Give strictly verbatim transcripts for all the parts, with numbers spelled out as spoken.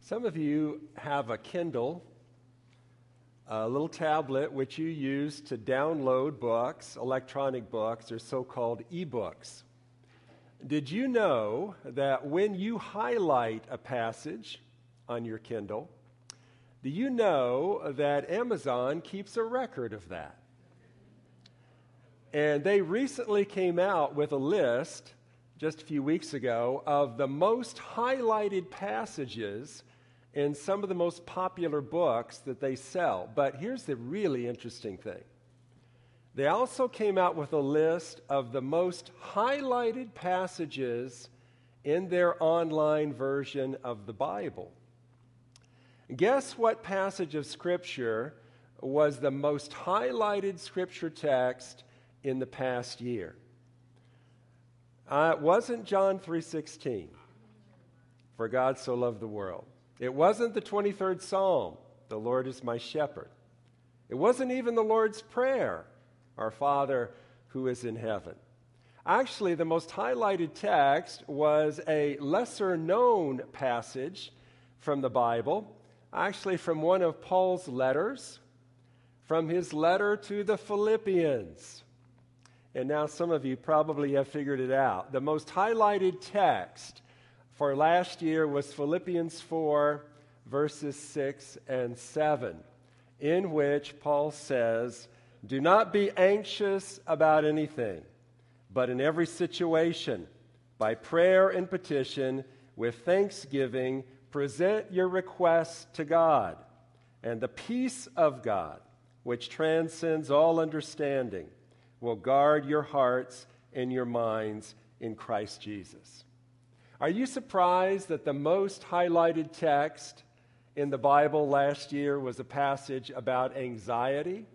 Some of you have a Kindle, a little tablet which you use to download books, electronic books, or so-called e-books. Did you know that when you highlight a passage on your Kindle, do you know that Amazon keeps a record of that? And they recently came out with a list, just a few weeks ago, of the most highlighted passages in some of the most popular books that they sell. But here's the really interesting thing. They also came out with a list of the most highlighted passages in their online version of the Bible. Guess what passage of Scripture was the most highlighted Scripture text in the past year? Uh, it wasn't John three sixteen, for God so loved the world. It wasn't the twenty-third Psalm, the Lord is my shepherd. It wasn't even the Lord's Prayer, our Father who is in heaven. Actually, the most highlighted text was a lesser-known passage from the Bible, actually from one of Paul's letters, from his letter to the Philippians. And now some of you probably have figured it out. The most highlighted text for last year was Philippians four, verses six and seven, in which Paul says, "Do not be anxious about anything, but in every situation, by prayer and petition, with thanksgiving, present your requests to God, and the peace of God, which transcends all understanding, will guard your hearts and your minds in Christ Jesus." Are you surprised that the most highlighted text in the Bible last year was a passage about anxiety?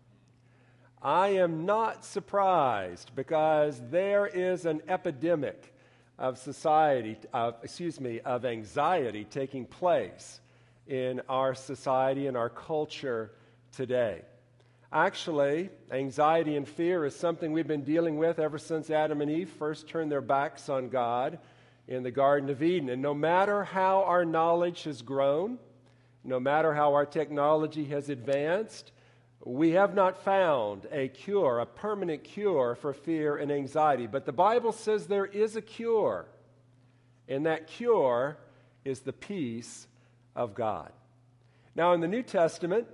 I am not surprised, because there is an epidemic of society, of, excuse me, of anxiety taking place in our society and our culture today. Actually, anxiety and fear is something we've been dealing with ever since Adam and Eve first turned their backs on God in the Garden of Eden. And no matter how our knowledge has grown, no matter how our technology has advanced, we have not found a cure, a permanent cure for fear and anxiety. But the Bible says there is a cure, and that cure is the peace of God. Now, in the New Testament,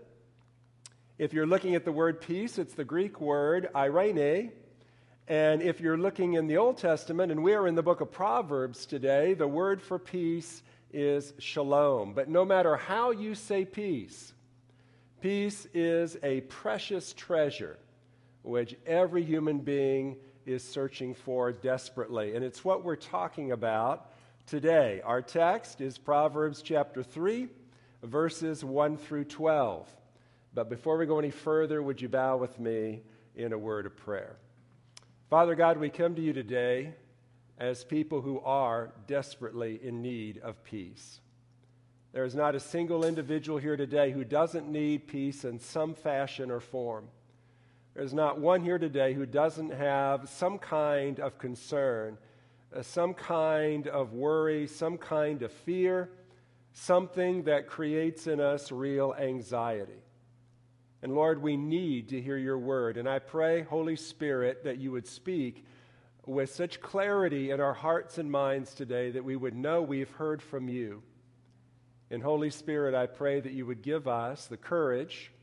if you're looking at the word peace, it's the Greek word eirene. And if you're looking in the Old Testament, and we are in the book of Proverbs today, the word for peace is shalom. But no matter how you say peace, peace is a precious treasure which every human being is searching for desperately. And it's what we're talking about today. Our text is Proverbs chapter three, verses one through twelve. But before we go any further, would you bow with me in a word of prayer? Father God, we come to you today as people who are desperately in need of peace. There is not a single individual here today who doesn't need peace in some fashion or form. There's not one here today who doesn't have some kind of concern, uh, some kind of worry, some kind of fear, something that creates in us real anxiety. And Lord, we need to hear your word. And I pray, Holy Spirit, that you would speak with such clarity in our hearts and minds today that we would know we've heard from you. And Holy Spirit, I pray that you would give us the courage,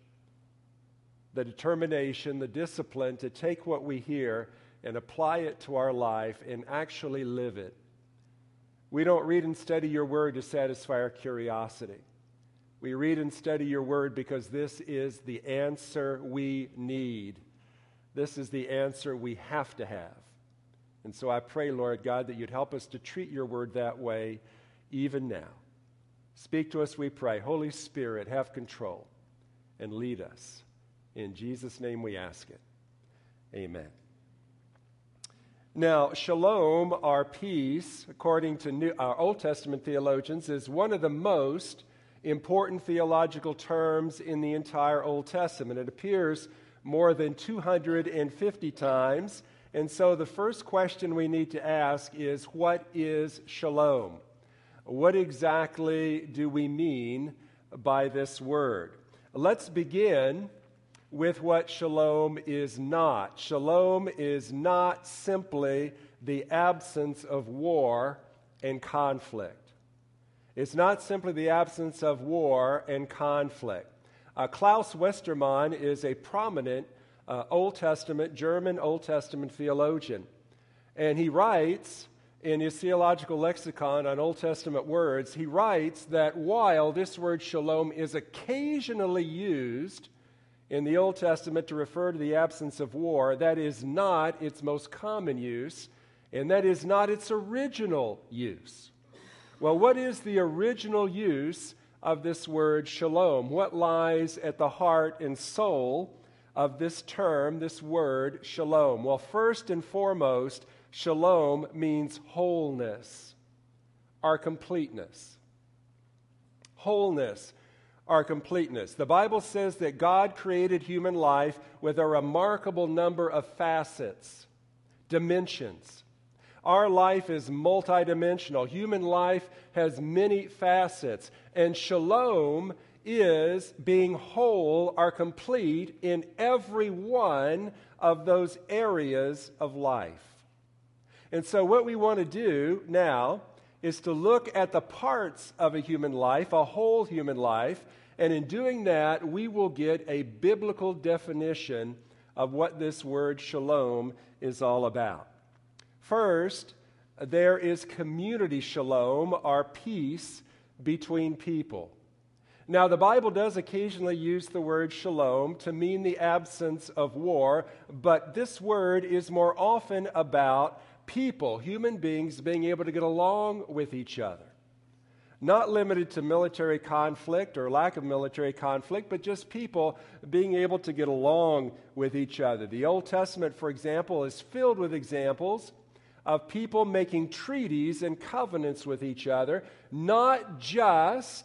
the determination, the discipline to take what we hear and apply it to our life and actually live it. We don't read and study your word to satisfy our curiosity. We read and study your word because this is the answer we need. This is the answer we have to have. And so I pray, Lord God, that you'd help us to treat your word that way even now. Speak to us, we pray. Holy Spirit, have control and lead us. In Jesus' name we ask it. Amen. Now, shalom, our peace, according to New, our Old Testament theologians, is one of the most important theological terms in the entire Old Testament. It appears more than two hundred fifty times. And so the first question we need to ask is, what is shalom? what exactly do we mean by this word? Let's begin with what shalom is not. Shalom is not simply the absence of war and conflict. It's not simply the absence of war and conflict. Uh, Klaus Westermann is a prominent uh, Old Testament, German Old Testament theologian. And he writes in his theological lexicon on Old Testament words, he writes that while this word shalom is occasionally used in the Old Testament to refer to the absence of war, that is not its most common use, and that is not its original use. Well, what is the original use of this word shalom? What lies at the heart and soul of this term, this word shalom? Well, first and foremost, shalom means wholeness, our completeness. Wholeness, our completeness. The Bible says that God created human life with a remarkable number of facets, dimensions. Our life is multidimensional. Human life has many facets. And shalom is being whole or complete in every one of those areas of life. And so what we want to do now is to look at the parts of a human life, a whole human life, and in doing that, we will get a biblical definition of what this word shalom is all about. First, there is community shalom, or peace between people. Now, the Bible does occasionally use the word shalom to mean the absence of war, but this word is more often about people, human beings, being able to get along with each other. Not limited to military conflict or lack of military conflict, but just people being able to get along with each other. The Old Testament, for example, is filled with examples of people making treaties and covenants with each other, not just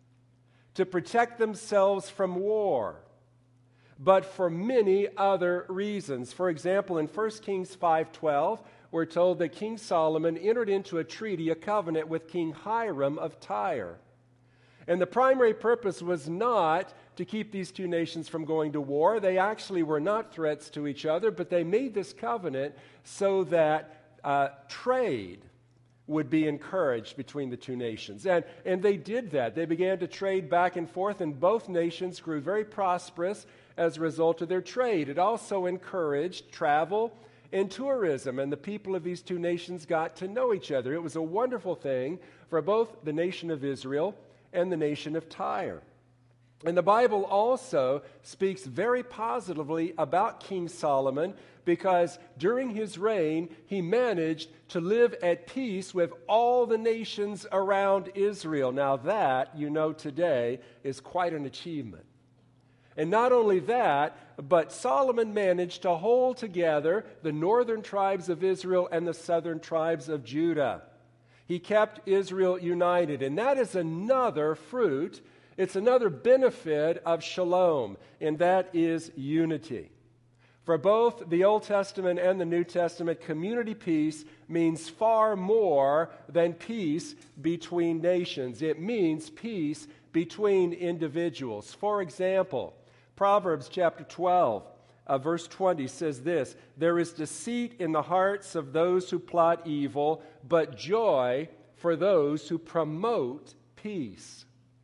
to protect themselves from war, but for many other reasons. For example, in First Kings five twelve, we're told that King Solomon entered into a treaty, a covenant with King Hiram of Tyre. And the primary purpose was not to keep these two nations from going to war. They actually were not threats to each other, but they made this covenant so that uh, trade would be encouraged between the two nations. And, and they did that. They began to trade back and forth, and both nations grew very prosperous as a result of their trade. It also encouraged travel and tourism, and the people of these two nations got to know each other. It was a wonderful thing for both the nation of Israel and the nation of Tyre. And the Bible also speaks very positively about King Solomon, because during his reign, he managed to live at peace with all the nations around Israel. Now that, you know today, is quite an achievement. And not only that, but Solomon managed to hold together the northern tribes of Israel and the southern tribes of Judah. He kept Israel united, and that is another fruit, it's another benefit of shalom, and that is unity. For both the Old Testament and the New Testament, community peace means far more than peace between nations. It means peace between individuals. For example, Proverbs chapter twelve, uh, verse twenty says this: "There is deceit in the hearts of those who plot evil, but joy for those who promote peace."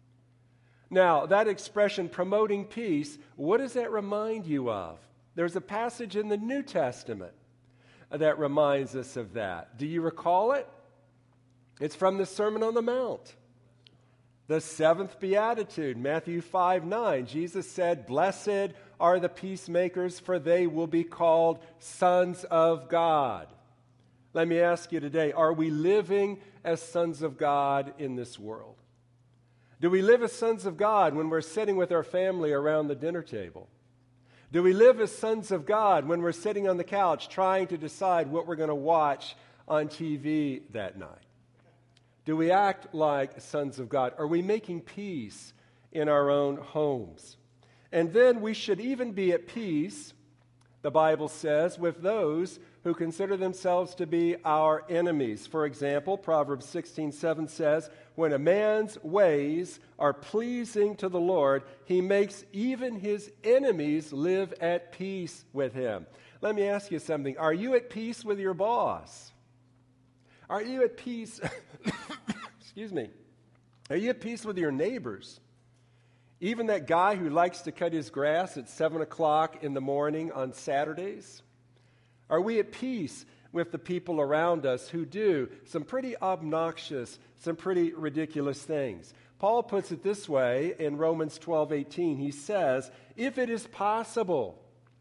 Now, that expression, promoting peace, what does that remind you of? There's a passage in the New Testament that reminds us of that. Do you recall it? It's from the Sermon on the Mount. The seventh beatitude, Matthew five nine, Jesus said, "Blessed are the peacemakers, for they will be called sons of God." Let me ask you today, are we living as sons of God in this world? Do we live as sons of God when we're sitting with our family around the dinner table? Do we live as sons of God when we're sitting on the couch trying to decide what we're going to watch on T V that night? Do we act like sons of God? Are we making peace in our own homes? And then we should even be at peace, the Bible says, with those who consider themselves to be our enemies. For example, Proverbs sixteen seven says, when a man's ways are pleasing to the Lord, he makes even his enemies live at peace with him. Let me ask you something. Are you at peace with your boss? Are you at peace? Excuse me. Are you at peace with your neighbors? Even that guy who likes to cut his grass at seven o'clock in the morning on Saturdays? Are we at peace with the people around us who do some pretty obnoxious, some pretty ridiculous things? Paul puts it this way in Romans twelve eighteen. He says, if it is possible,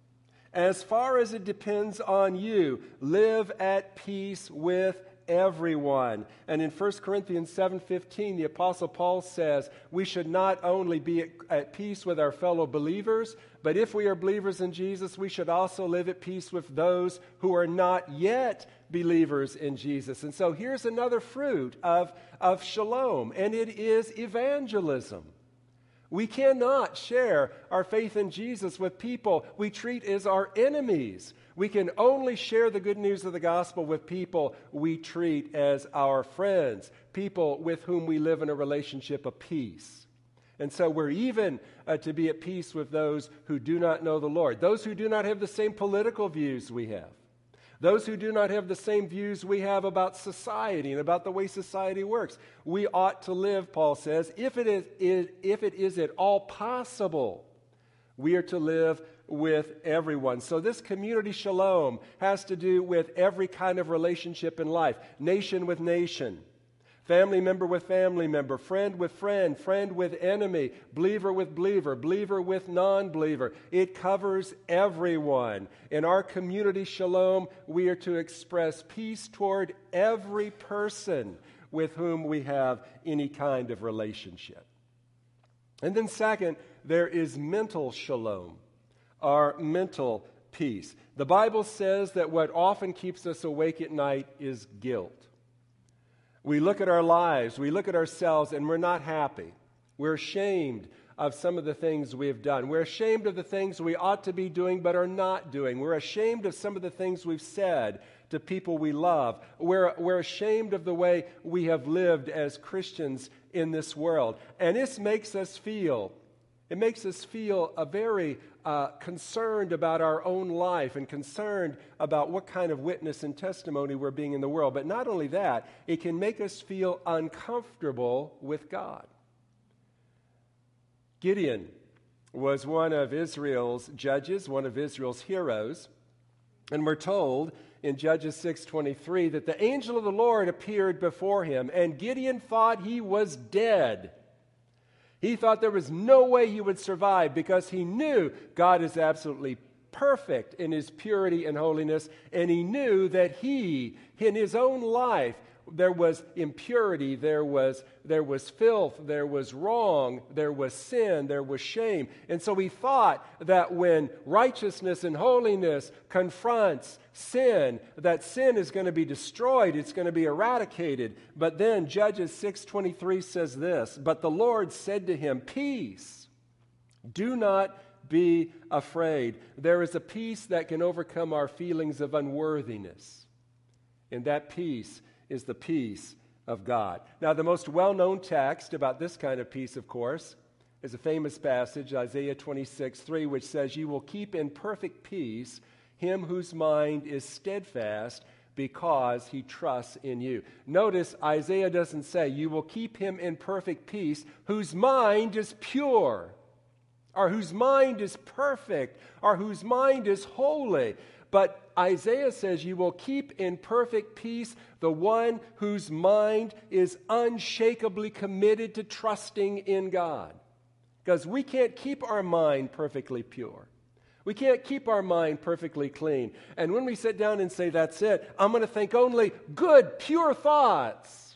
as far as it depends on you, live at peace with everyone. And in First Corinthians seven fifteen, the Apostle Paul says we should not only be at, at peace with our fellow believers, but if we are believers in Jesus, we should also live at peace with those who are not yet believers in Jesus. And so here's another fruit of, of shalom, and it is evangelism. We cannot share our faith in Jesus with people we treat as our enemies. We can only share the good news of the gospel with people we treat as our friends, people with whom we live in a relationship of peace. And so we're even uh, to be at peace with those who do not know the Lord, those who do not have the same political views we have, those who do not have the same views we have about society and about the way society works. We ought to live, Paul says, if it is, is if it is at all possible, we are to live with everyone. So this community shalom has to do with every kind of relationship in life, nation with nation, family member with family member, friend with friend, friend with enemy, believer with believer, believer with non-believer. It covers everyone. In our community shalom, we are to express peace toward every person with whom we have any kind of relationship. And then second, there is mental shalom, our mental peace. The Bible says that what often keeps us awake at night is guilt. We look at our lives, we look at ourselves, and we're not happy. We're ashamed of some of the things we have done. We're ashamed of the things we ought to be doing but are not doing. We're ashamed of some of the things we've said to people we love. We're, we're ashamed of the way we have lived as Christians in this world. And this makes us feel, it makes us feel a very uh, concerned about our own life and concerned about what kind of witness and testimony we're being in the world. But not only that, it can make us feel uncomfortable with God. Gideon was one of Israel's judges, one of Israel's heroes. And we're told in Judges six twenty-three that the angel of the Lord appeared before him, and Gideon thought he was dead. He thought there was no way he would survive because he knew God is absolutely perfect in his purity and holiness, and he knew that he, in his own life, there was impurity, there was, there was filth, there was wrong, there was sin, there was shame. And so he thought that when righteousness and holiness confronts sin, that sin is going to be destroyed, it's going to be eradicated. But then Judges six twenty-three says this, "But the Lord said to him, 'Peace, do not be afraid.'" There is a peace that can overcome our feelings of unworthiness. And that peace is the peace of God. Now, the most well-known text about this kind of peace, of course, is a famous passage, Isaiah twenty-six three, which says, "You will keep in perfect peace him whose mind is steadfast because he trusts in you." Notice Isaiah doesn't say, "You will keep him in perfect peace whose mind is pure," or whose mind is perfect, or whose mind is holy. But Isaiah says, "You will keep in perfect peace the one whose mind is unshakably committed to trusting in God." Because we can't keep our mind perfectly pure. We can't keep our mind perfectly clean. And when we sit down and say, "That's it, I'm going to think only good, pure thoughts,"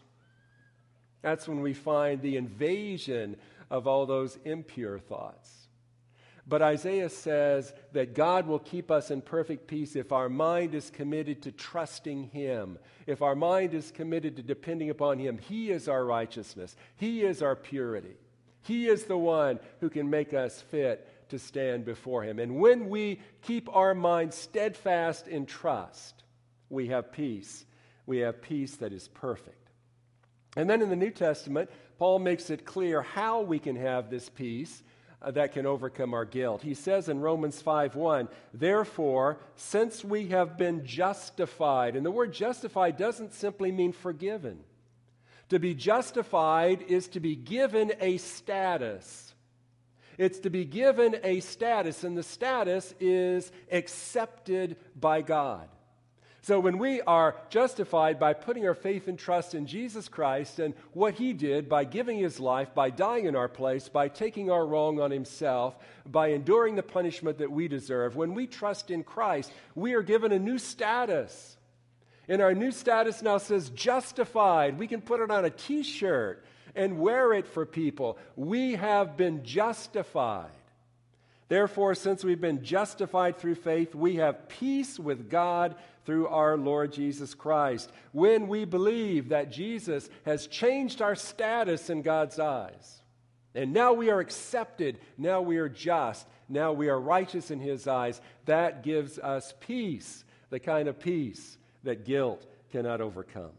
that's when we find the invasion of all those impure thoughts. But Isaiah says that God will keep us in perfect peace if our mind is committed to trusting Him, if our mind is committed to depending upon Him. He is our righteousness. He is our purity. He is the one who can make us fit to stand before Him. And when we keep our mind steadfast in trust, we have peace. We have peace that is perfect. And then in the New Testament, Paul makes it clear how we can have this peace uh, that can overcome our guilt. He says in Romans five one, therefore, since we have been justified, and the word justified doesn't simply mean forgiven. To be justified is to be given a status. It's to be given a status, and the status is accepted by God. So when we are justified by putting our faith and trust in Jesus Christ and what He did by giving His life, by dying in our place, by taking our wrong on Himself, by enduring the punishment that we deserve, when we trust in Christ, we are given a new status. And our new status now says justified. We can put it on a t-shirt and wear it for people. We have been justified. Therefore, since we've been justified through faith, we have peace with God through our Lord Jesus Christ. When we believe that Jesus has changed our status in God's eyes, and now we are accepted, now we are just, now we are righteous in His eyes, that gives us peace, the kind of peace that guilt cannot overcome.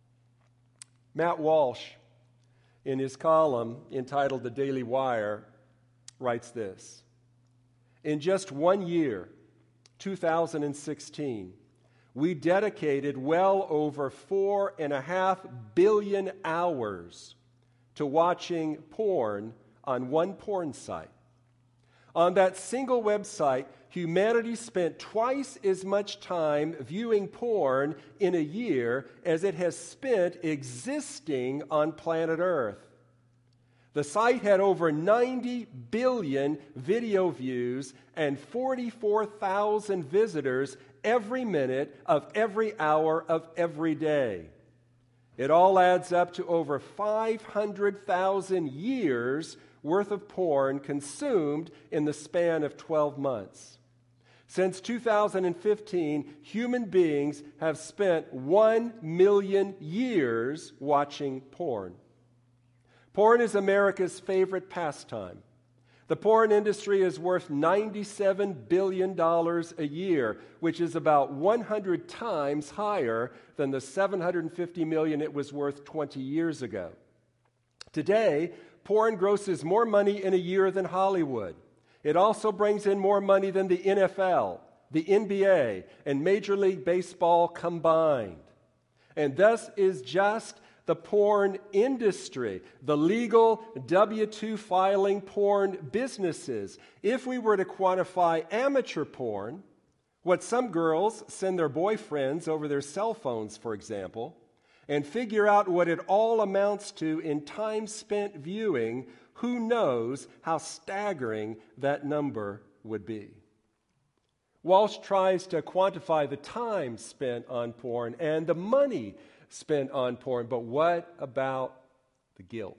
Matt Walsh, in his column entitled The Daily Wire, writes this: in just one year, two thousand sixteen, we dedicated well over four and a half billion hours to watching porn on one porn site. On that single website, humanity spent twice as much time viewing porn in a year as it has spent existing on planet Earth. The site had over ninety billion video views and forty-four thousand visitors every minute of every hour of every day. It all adds up to over five hundred thousand years worth of porn consumed in the span of twelve months. Since two thousand fifteen, human beings have spent one million years watching porn. Porn is America's favorite pastime. The porn industry is worth ninety-seven billion dollars a year, which is about one hundred times higher than the seven hundred fifty million dollars it was worth twenty years ago. Today, porn grosses more money in a year than Hollywood. It also brings in more money than the N F L, the N B A, and Major League Baseball combined. And thus is just the porn industry, the legal W two filing porn businesses. If we were to quantify amateur porn, what some girls send their boyfriends over their cell phones, for example, and figure out what it all amounts to in time spent viewing, who knows how staggering that number would be. Walsh tries to quantify the time spent on porn and the money spent on porn, but what about the guilt?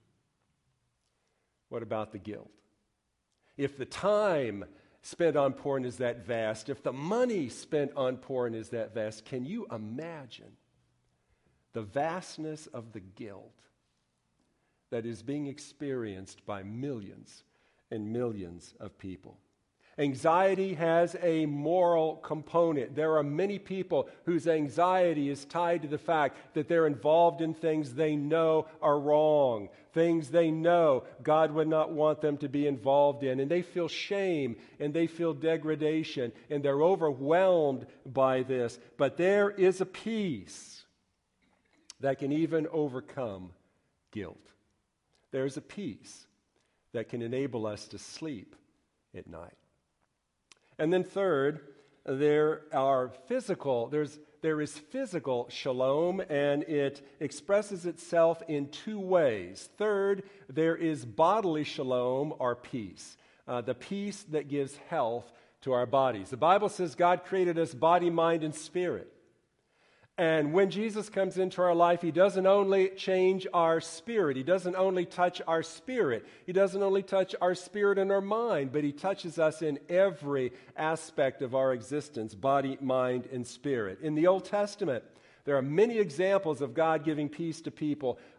What about the guilt? If the time spent on porn is that vast, if the money spent on porn is that vast, can you imagine the vastness of the guilt that is being experienced by millions and millions of people? Anxiety has a moral component. There are many people whose anxiety is tied to the fact that they're involved in things they know are wrong, things they know God would not want them to be involved in, and they feel shame and they feel degradation, and they're overwhelmed by this. But there is a peace that can even overcome guilt. There's a peace that can enable us to sleep at night. And then third, there are physical, there's, there is physical shalom, and it expresses itself in two ways. Third, there is bodily shalom, or peace, uh, the peace that gives health to our bodies. The Bible says God created us body, mind, and spirit. And when Jesus comes into our life, He doesn't only change our spirit. He doesn't only touch our spirit. He doesn't only touch our spirit and our mind, but He touches us in every aspect of our existence, body, mind, and spirit. In the Old Testament, there are many examples of God giving peace to people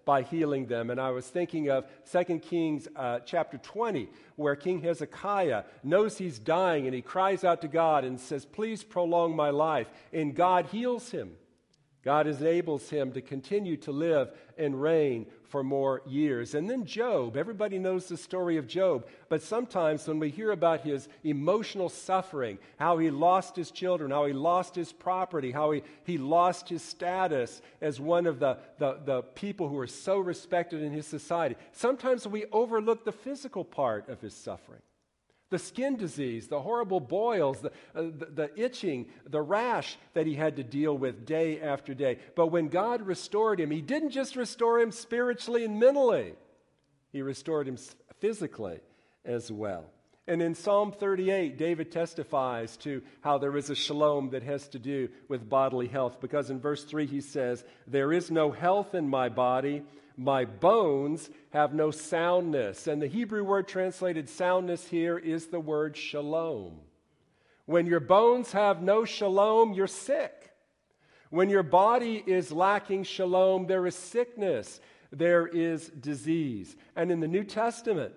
by healing them. And I was thinking of Second Kings uh, chapter twenty, where King Hezekiah knows he's dying and he cries out to God and says, please prolong my life. And God heals him. God enables him to continue to live and reign for more years. And then Job, everybody knows the story of Job, but sometimes when we hear about his emotional suffering, how he lost his children, how he lost his property, how he, he lost his status as one of the, the, the people who were so respected in his society, sometimes we overlook the physical part of his suffering. The skin disease, the horrible boils, the, uh, the, the itching, the rash that he had to deal with day after day. But when God restored him, he didn't just restore him spiritually and mentally. He restored him physically as well. And in Psalm thirty-eight, David testifies to how there is a shalom that has to do with bodily health. Because in verse three he says, there is no health in my body, my bones have no soundness. And the Hebrew word translated soundness here is the word shalom. When your bones have no shalom, you're sick. When your body is lacking shalom, there is sickness, there is disease. And in the New Testament,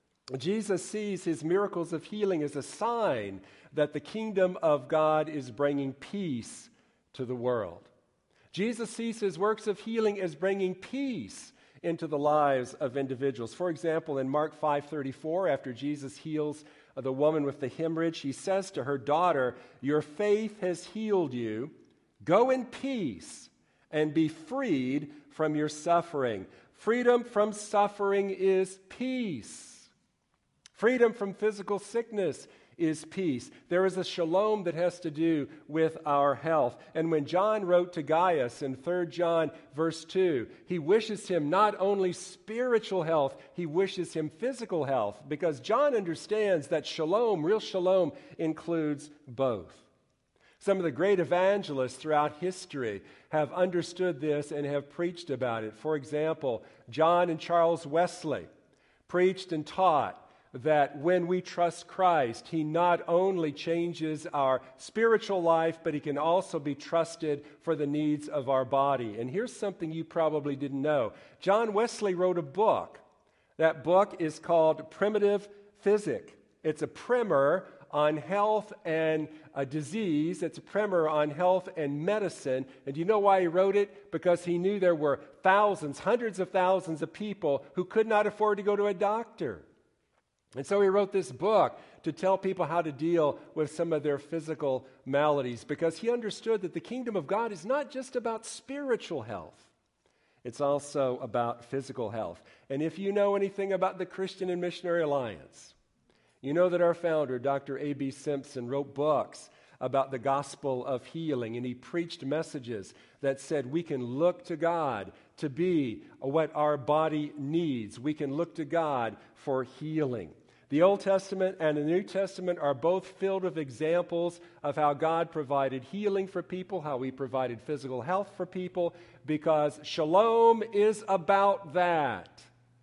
Jesus sees his miracles of healing as a sign that the kingdom of God is bringing peace to the world. Jesus sees his works of healing as bringing peace into the lives of individuals. For example, in Mark five thirty-four, after Jesus heals the woman with the hemorrhage, he says to her, daughter, your faith has healed you. Go in peace and be freed from your suffering. Freedom from suffering is peace. Freedom from physical sickness is peace. There is a shalom that has to do with our health. And when John wrote to Gaius in Third John verse two, he wishes him not only spiritual health, he wishes him physical health, because John understands that shalom, real shalom, includes both. Some of the great evangelists throughout history have understood this and have preached about it. For example, John and Charles Wesley preached and taught that when we trust Christ, he not only changes our spiritual life, but he can also be trusted for the needs of our body. And here's something you probably didn't know. John Wesley wrote a book. That book is called Primitive Physic. It's a primer on health and uh, disease. It's a primer on health and medicine. And do you know why he wrote it? Because he knew there were thousands, hundreds of thousands of people who could not afford to go to a doctor. And so he wrote this book to tell people how to deal with some of their physical maladies, because he understood that the kingdom of God is not just about spiritual health. It's also about physical health. And if you know anything about the Christian and Missionary Alliance, you know that our founder, Doctor A B Simpson, wrote books about the gospel of healing, and he preached messages that said we can look to God to be what our body needs. We can look to God for healing. The Old Testament and the New Testament are both filled with examples of how God provided healing for people, how he provided physical health for people, because shalom is about that.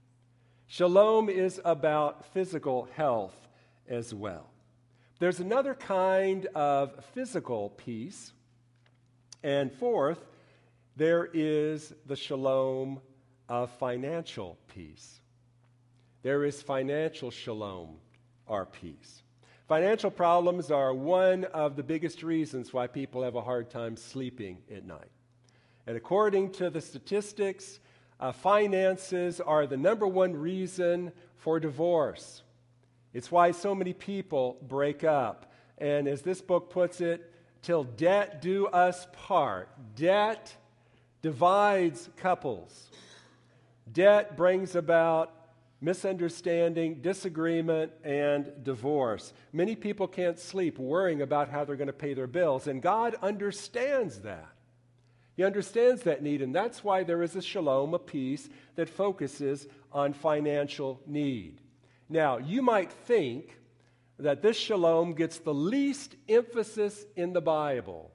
Shalom is about physical health as well. There's another kind of physical peace. And fourth, there is the shalom of financial peace. There is financial shalom, or peace. Financial problems are one of the biggest reasons why people have a hard time sleeping at night. And according to the statistics, uh, finances are the number one reason for divorce. It's why so many people break up. And as this book puts it, till debt do us part. Debt divides couples. Debt brings about misunderstanding, disagreement, and divorce. Many people can't sleep worrying about how they're going to pay their bills, and God understands that. He understands that need, and that's why there is a shalom, a peace, that focuses on financial need. Now, you might think that this shalom gets the least emphasis in the Bible,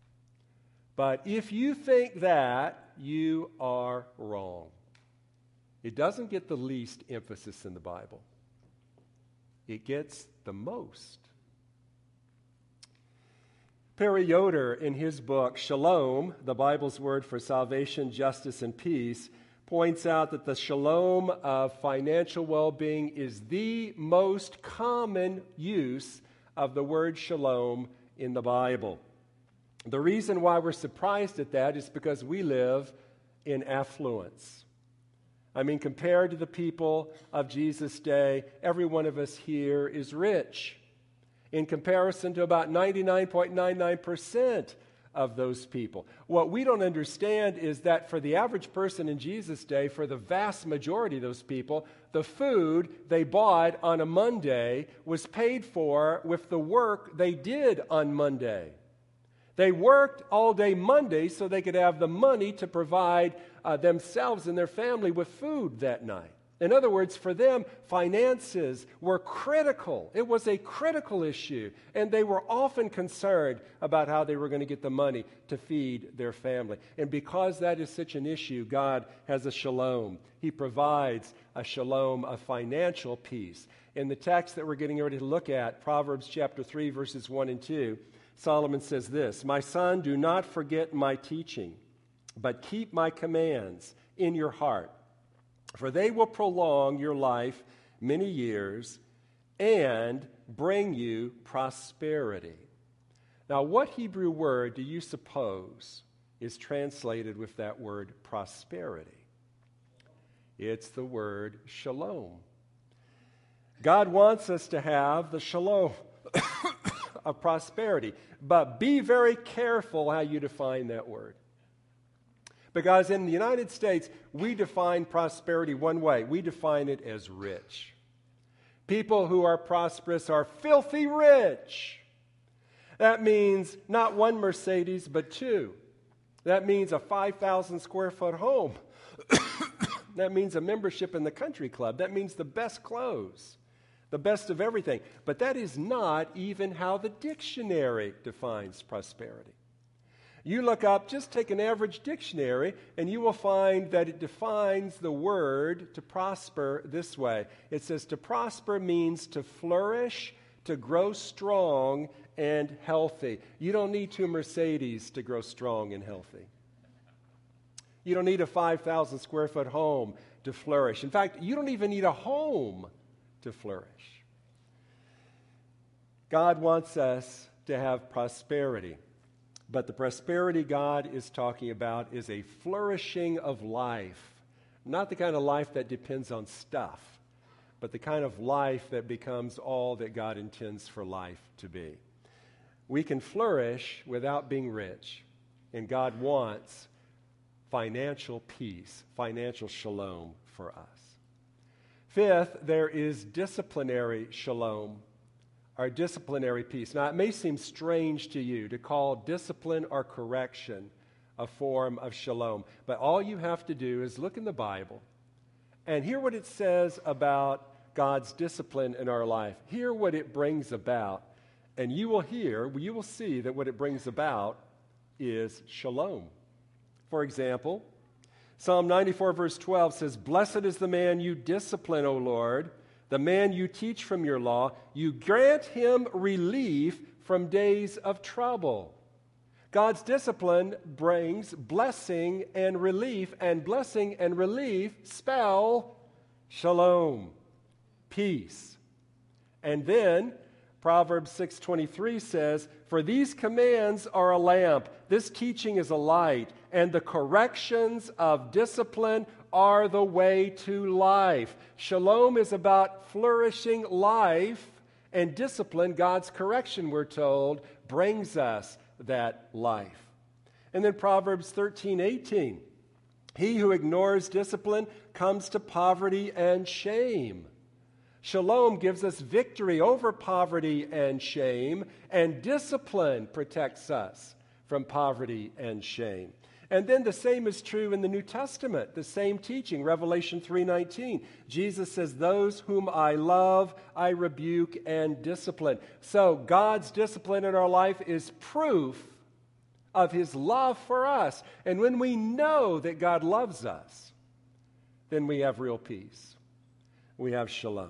but if you think that, you are wrong. It doesn't get the least emphasis in the Bible. It gets the most. Perry Yoder, in his book, Shalom, the Bible's word for salvation, justice, and peace, points out that the shalom of financial well-being is the most common use of the word shalom in the Bible. The reason why we're surprised at that is because we live in affluence. I mean, compared to the people of Jesus' day, every one of us here is rich in comparison to about ninety-nine point nine nine percent of those people. What we don't understand is that for the average person in Jesus' day, for the vast majority of those people, the food they bought on a Monday was paid for with the work they did on Monday. They worked all day Monday so they could have the money to provide uh, themselves and their family with food that night. In other words, for them, finances were critical. It was a critical issue, and they were often concerned about how they were going to get the money to feed their family. And because that is such an issue, God has a shalom. He provides a shalom of financial peace. In the text that we're getting ready to look at, Proverbs chapter three, verses one and two, Solomon says this, "My son, do not forget my teaching, but keep my commands in your heart. For they will prolong your life many years and bring you prosperity." Now, what Hebrew word do you suppose is translated with that word prosperity? It's the word shalom. God wants us to have the shalom of prosperity, but be very careful how you define that word. Because in the United States, we define prosperity one way. We define it as rich. People who are prosperous are filthy rich. That means not one Mercedes, but two. That means a five thousand square foot home. That means a membership in the country club. That means the best clothes, the best of everything. But that is not even how the dictionary defines prosperity. You look up, just take an average dictionary, and you will find that it defines the word to prosper this way. It says to prosper means to flourish, to grow strong and healthy. You don't need two Mercedes to grow strong and healthy. You don't need a five thousand square foot home to flourish. In fact, you don't even need a home to flourish. God wants us to have prosperity. But the prosperity God is talking about is a flourishing of life. Not the kind of life that depends on stuff, but the kind of life that becomes all that God intends for life to be. We can flourish without being rich, and God wants financial peace, financial shalom for us. Fifth, there is disciplinary shalom, our disciplinary peace. Now, it may seem strange to you to call discipline or correction a form of shalom, but all you have to do is look in the Bible and hear what it says about God's discipline in our life. Hear what it brings about, and you will hear, you will see that what it brings about is shalom. For example, Psalm ninety-four verse twelve says, "Blessed is the man you discipline, O Lord, the man you teach from your law. You grant him relief from days of trouble." God's discipline brings blessing and relief, and blessing and relief spell shalom, peace. And then Proverbs six twenty-three says, "For these commands are a lamp, this teaching is a light, and the corrections of discipline are the way to life." Shalom is about flourishing life, and discipline, God's correction, we're told, brings us that life. And then Proverbs thirteen eighteen, "He who ignores discipline comes to poverty and shame." Shalom gives us victory over poverty and shame, and discipline protects us from poverty and shame. And then the same is true in the New Testament, the same teaching, Revelation three nineteen. Jesus says, "Those whom I love, I rebuke and discipline." So God's discipline in our life is proof of his love for us. And when we know that God loves us, then we have real peace. We have shalom.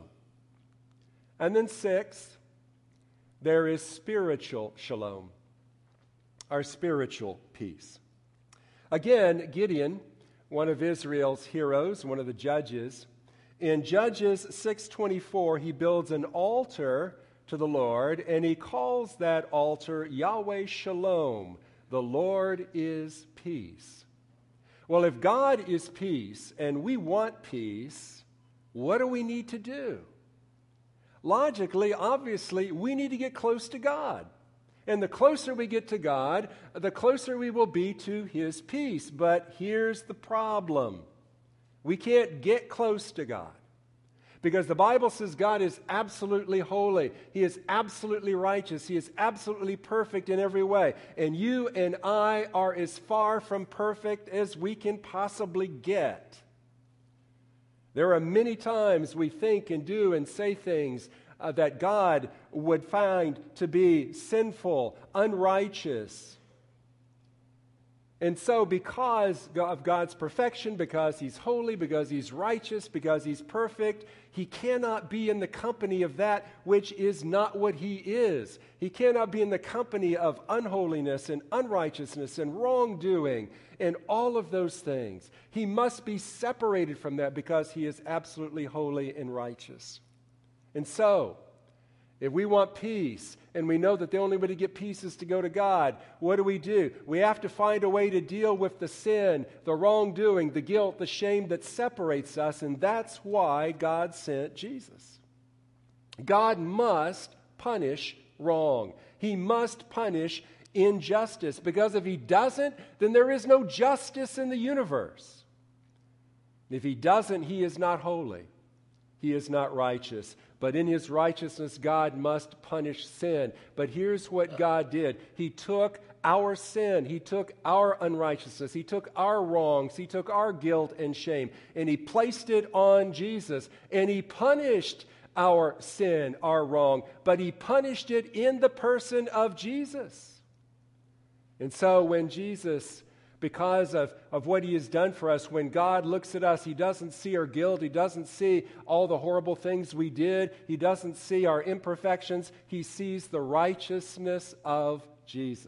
And then sixth, there is spiritual shalom, our spiritual peace. Again, Gideon one of Israel's heroes, one of the judges. In Judges six twenty-four, he builds an altar to the Lord, and he calls that altar Yahweh Shalom. The Lord is peace. Well, if God is peace and we want peace, what do we need to do? Logically, obviously, we need to get close to God. And the closer we get to God, the closer we will be to His peace. But here's the problem. We can't get close to God. Because the Bible says God is absolutely holy. He is absolutely righteous. He is absolutely perfect in every way. And you and I are as far from perfect as we can possibly get. There are many times we think and do and say things uh, that God would find to be sinful, unrighteous. And so because of God's perfection, because He's holy, because He's righteous, because He's perfect, He cannot be in the company of that which is not what He is. He cannot be in the company of unholiness and unrighteousness and wrongdoing and all of those things. He must be separated from that because He is absolutely holy and righteous. And so, if we want peace, and we know that the only way to get peace is to go to God, what do we do? We have to find a way to deal with the sin, the wrongdoing, the guilt, the shame that separates us, and that's why God sent Jesus. God must punish wrong. He must punish injustice, because if He doesn't, then there is no justice in the universe. If He doesn't, He is not holy. He is not righteous. But in His righteousness, God must punish sin. But here's what God did. He took our sin. He took our unrighteousness. He took our wrongs. He took our guilt and shame. And He placed it on Jesus. And He punished our sin, our wrong. But He punished it in the person of Jesus. And so when Jesus, because of, of what He has done for us, when God looks at us, He doesn't see our guilt. He doesn't see all the horrible things we did. He doesn't see our imperfections. He sees the righteousness of Jesus.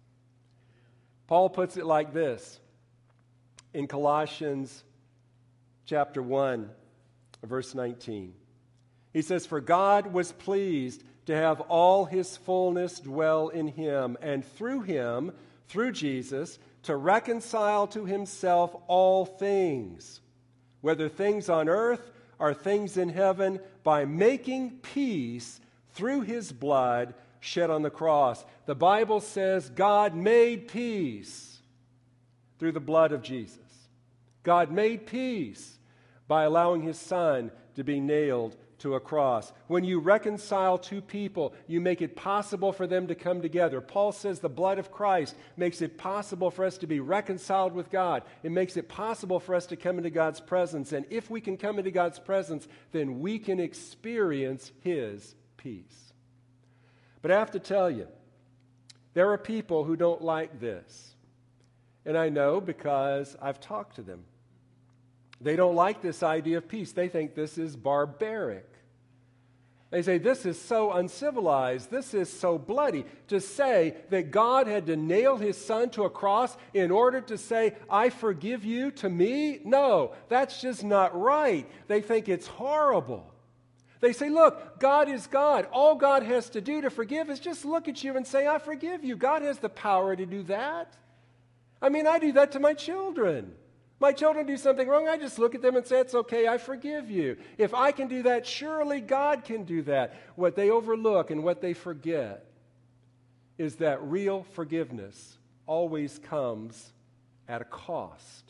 Paul puts it like this in Colossians chapter one, verse nineteen. He says, "For God was pleased to have all His fullness dwell in Him, and through Him, through Jesus, to reconcile to Himself all things, whether things on earth or things in heaven, by making peace through His blood shed on the cross." The Bible says God made peace through the blood of Jesus. God made peace by allowing His Son to be nailed to a cross. When you reconcile two people, you make it possible for them to come together. Paul says the blood of Christ makes it possible for us to be reconciled with God. It makes it possible for us to come into God's presence. And if we can come into God's presence, then we can experience His peace. But I have to tell you, there are people who don't like this. And I know because I've talked to them. They don't like this idea of peace. They think this is barbaric. They say, this is so uncivilized, this is so bloody. To say that God had to nail His Son to a cross in order to say, I forgive you to me? No, that's just not right. They think it's horrible. They say, look, God is God. All God has to do to forgive is just look at you and say, I forgive you. God has the power to do that. I mean, I do that to my children. My children do something wrong, I just look at them and say, it's okay, I forgive you. If I can do that, surely God can do that. What they overlook and what they forget is that real forgiveness always comes at a cost.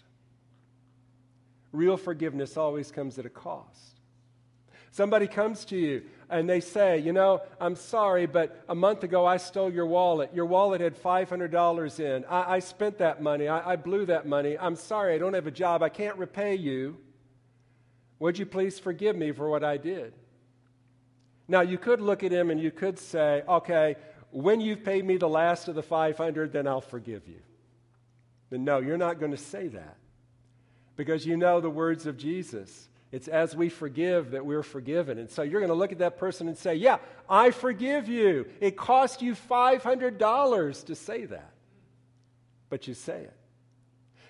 Real forgiveness always comes at a cost. Somebody comes to you and they say, you know, I'm sorry, but a month ago I stole your wallet. Your wallet had five hundred dollars in. I, I spent that money. I, I blew that money. I'm sorry, I don't have a job. I can't repay you. Would you please forgive me for what I did? Now, you could look at him and you could say, okay, when you've paid me the last of the five hundred, then I'll forgive you. But no, you're not going to say that because you know the words of Jesus. It's as we forgive that we're forgiven. And so you're going to look at that person and say, yeah, I forgive you. It cost you five hundred dollars to say that. But you say it.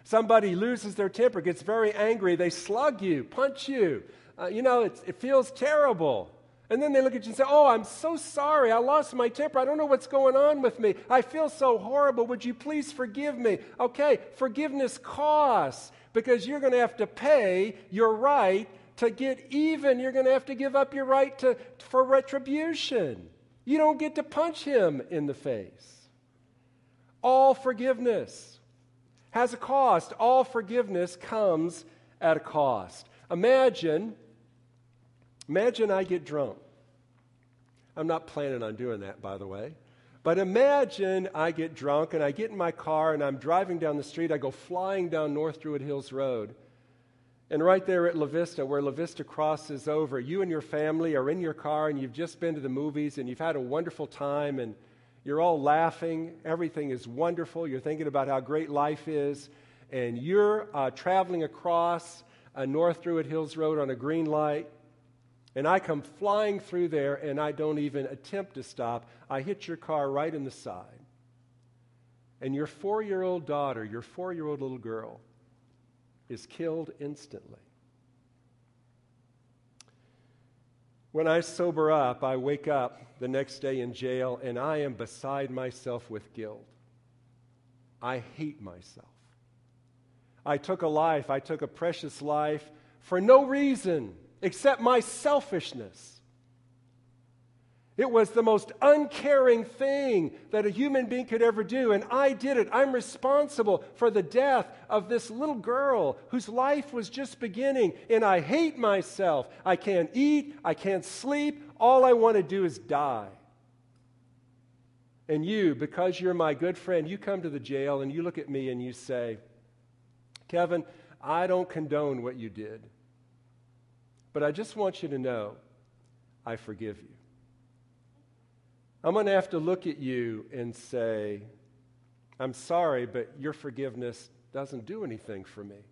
Somebody loses their temper, gets very angry, they slug you, punch you. Uh, you know, it's, it feels terrible. And then they look at you and say, oh, I'm so sorry. I lost my temper. I don't know what's going on with me. I feel so horrible. Would you please forgive me? Okay, forgiveness costs because you're going to have to pay your right to get even. You're going to have to give up your right to, for retribution. You don't get to punch him in the face. All forgiveness has a cost. All forgiveness comes at a cost. Imagine, imagine I get drunk. I'm not planning on doing that, by the way. But imagine I get drunk and I get in my car and I'm driving down the street. I go flying down North Druid Hills Road. And right there at La Vista, where La Vista crosses over, you and your family are in your car and you've just been to the movies and you've had a wonderful time and you're all laughing. Everything is wonderful. You're thinking about how great life is. And you're uh, traveling across uh, North Druid Hills Road on a green light. And I come flying through there and I don't even attempt to stop. I hit your car right in the side. And your four-year-old daughter, your four-year-old little girl, is killed instantly. When I sober up, I wake up the next day in jail and I am beside myself with guilt. I hate myself. I took a life, I took a precious life for no reason except my selfishness. It was the most uncaring thing that a human being could ever do, and I did it. I'm responsible for the death of this little girl whose life was just beginning, and I hate myself. I can't eat, I can't sleep. All I want to do is die. And you, because you're my good friend, you come to the jail and you look at me and you say, Kevin, I don't condone what you did. But I just want you to know, I forgive you. I'm going to have to look at you and say, I'm sorry, but your forgiveness doesn't do anything for me.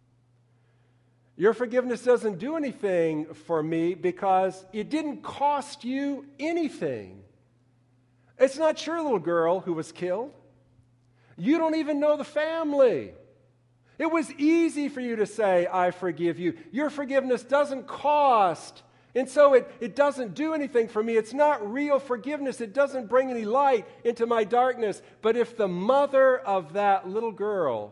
Your forgiveness doesn't do anything for me because it didn't cost you anything. It's not your little girl who was killed. You don't even know the family. It was easy for you to say, I forgive you. Your forgiveness doesn't cost, and so it, it doesn't do anything for me. It's not real forgiveness. It doesn't bring any light into my darkness. But if the mother of that little girl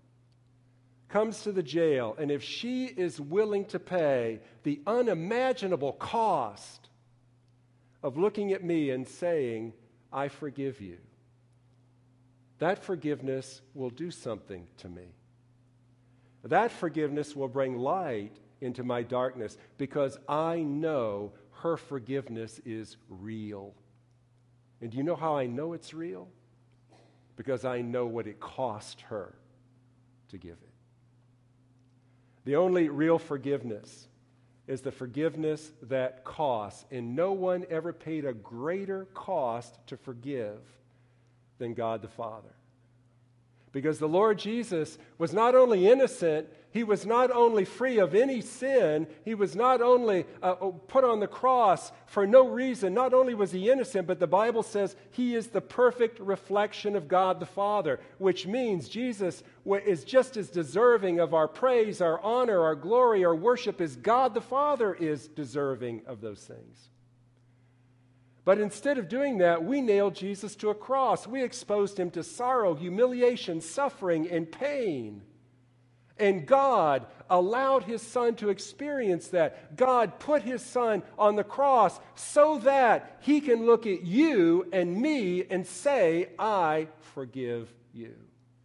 comes to the jail, and if she is willing to pay the unimaginable cost of looking at me and saying, I forgive you, that forgiveness will do something to me. That forgiveness will bring light into my darkness because I know her forgiveness is real. And do you know how I know it's real? Because I know what it cost her to give it. The only real forgiveness is the forgiveness that costs, and no one ever paid a greater cost to forgive than God the Father. Because the Lord Jesus was not only innocent, he was not only free of any sin, he was not only uh, put on the cross for no reason. Not only was he innocent, but the Bible says he is the perfect reflection of God the Father, which means Jesus is just as deserving of our praise, our honor, our glory, our worship as God the Father is deserving of those things. But instead of doing that, we nailed Jesus to a cross. We exposed him to sorrow, humiliation, suffering, and pain. And God allowed his Son to experience that. God put his Son on the cross so that he can look at you and me and say, I forgive you.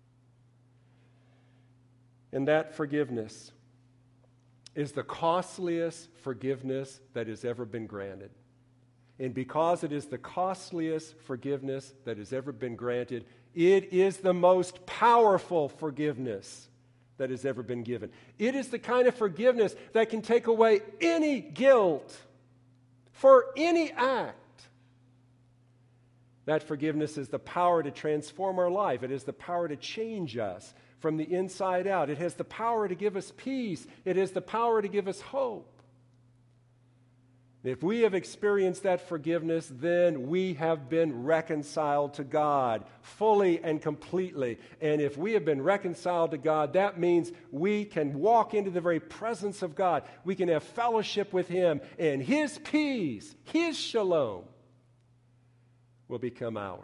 And that forgiveness is the costliest forgiveness that has ever been granted. And because it is the costliest forgiveness that has ever been granted, it is the most powerful forgiveness that has ever been given. It is the kind of forgiveness that can take away any guilt for any act. That forgiveness is the power to transform our life. It is the power to change us from the inside out. It has the power to give us peace. It has the power to give us hope. If we have experienced that forgiveness, then we have been reconciled to God fully and completely. And if we have been reconciled to God, that means we can walk into the very presence of God. We can have fellowship with Him, and His peace, His shalom, will become ours.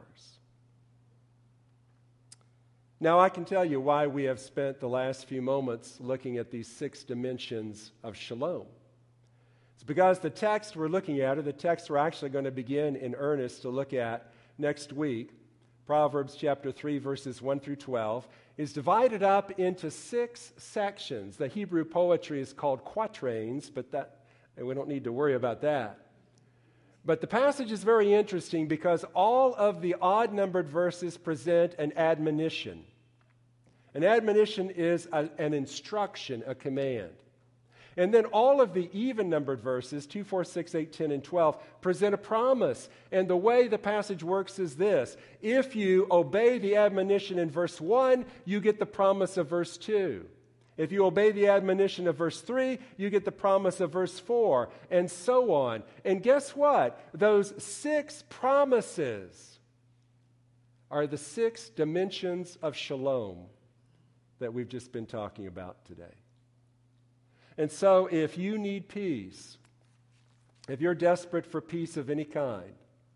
Now, I can tell you why we have spent the last few moments looking at these six dimensions of shalom. It's because the text we're looking at, or the text we're actually going to begin in earnest to look at next week, Proverbs chapter three, verses one through twelve, is divided up into six sections. The Hebrew poetry is called quatrains, but that and we don't need to worry about that. But the passage is very interesting because all of the odd-numbered verses present an admonition. An admonition is a, an instruction, a command. And then all of the even-numbered verses, two, four, six, eight, ten, and twelve, present a promise. And the way the passage works is this. If you obey the admonition in verse one, you get the promise of verse two. If you obey the admonition of verse three, you get the promise of verse four, and so on. And guess what? Those six promises are the six dimensions of shalom that we've just been talking about today. And so if you need peace, if you're desperate for peace of any kind,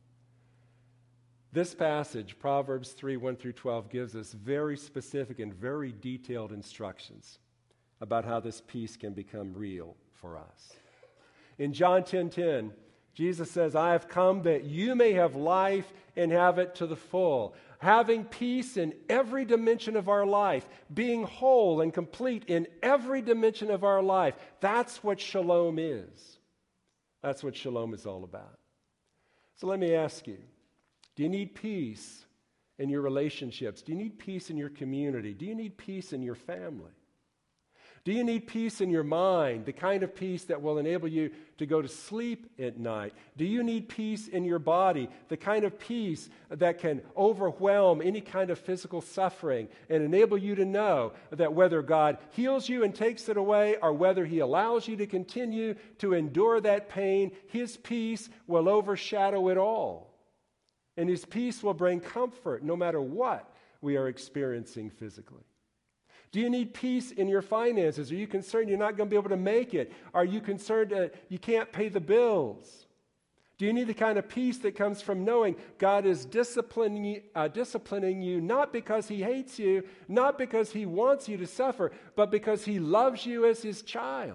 this passage, Proverbs three, one through twelve, gives us very specific and very detailed instructions about how this peace can become real for us. In John ten ten, Jesus says, I have come that you may have life and have it to the full. Having peace in every dimension of our life, being whole and complete in every dimension of our life. That's what shalom is. That's what shalom is all about. So let me ask you, do you need peace in your relationships? Do you need peace in your community? Do you need peace in your family? Do you need peace in your mind, the kind of peace that will enable you to go to sleep at night? Do you need peace in your body, the kind of peace that can overwhelm any kind of physical suffering and enable you to know that whether God heals you and takes it away or whether He allows you to continue to endure that pain, His peace will overshadow it all. And His peace will bring comfort no matter what we are experiencing physically. Do you need peace in your finances? Are you concerned you're not going to be able to make it? Are you concerned uh, you can't pay the bills? Do you need the kind of peace that comes from knowing God is disciplining, uh, disciplining you not because He hates you, not because He wants you to suffer, but because He loves you as His child?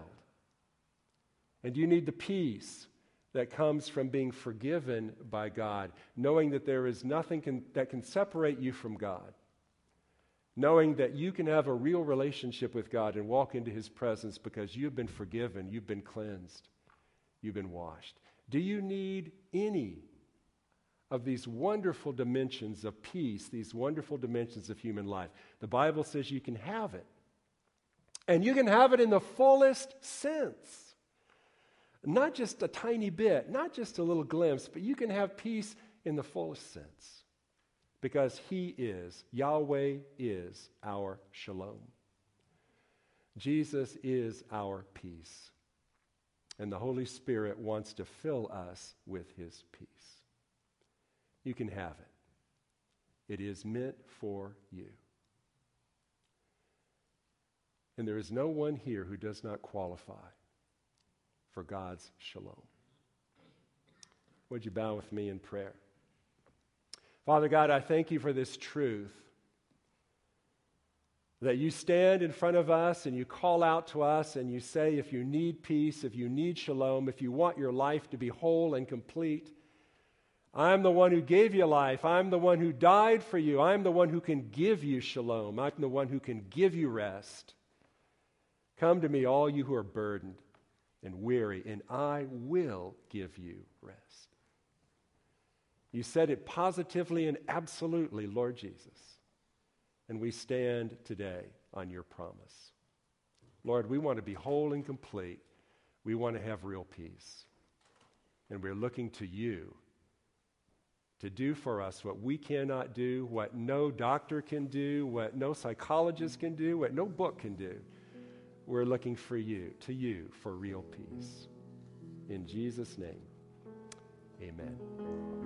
And do you need the peace that comes from being forgiven by God, knowing that there is nothing can, that can separate you from God? Knowing that you can have a real relationship with God and walk into His presence because you've been forgiven, you've been cleansed, you've been washed. Do you need any of these wonderful dimensions of peace, these wonderful dimensions of human life? The Bible says you can have it. And you can have it in the fullest sense. Not just a tiny bit, not just a little glimpse, but you can have peace in the fullest sense. Because He is, Yahweh is our shalom. Jesus is our peace. And the Holy Spirit wants to fill us with His peace. You can have it. It is meant for you. And there is no one here who does not qualify for God's shalom. Would you bow with me in prayer? Father God, I thank You for this truth, that You stand in front of us and You call out to us and You say, if you need peace, if you need shalom, if you want your life to be whole and complete, I'm the one who gave you life. I'm the one who died for you. I'm the one who can give you shalom. I'm the one who can give you rest. Come to me, all you who are burdened and weary, and I will give you rest. You said it positively and absolutely, Lord Jesus. And we stand today on Your promise. Lord, we want to be whole and complete. We want to have real peace. And we're looking to You to do for us what we cannot do, what no doctor can do, what no psychologist can do, what no book can do. We're looking for You, to You, for real peace. In Jesus' name, amen.